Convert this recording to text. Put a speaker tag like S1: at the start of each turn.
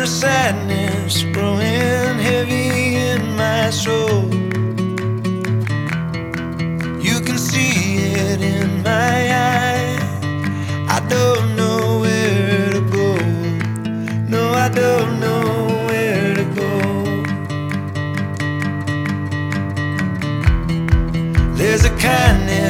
S1: sadness growing heavy in my soul. You can see it in my eye. I don't know where to go. No, I don't know where to go. There's a kindness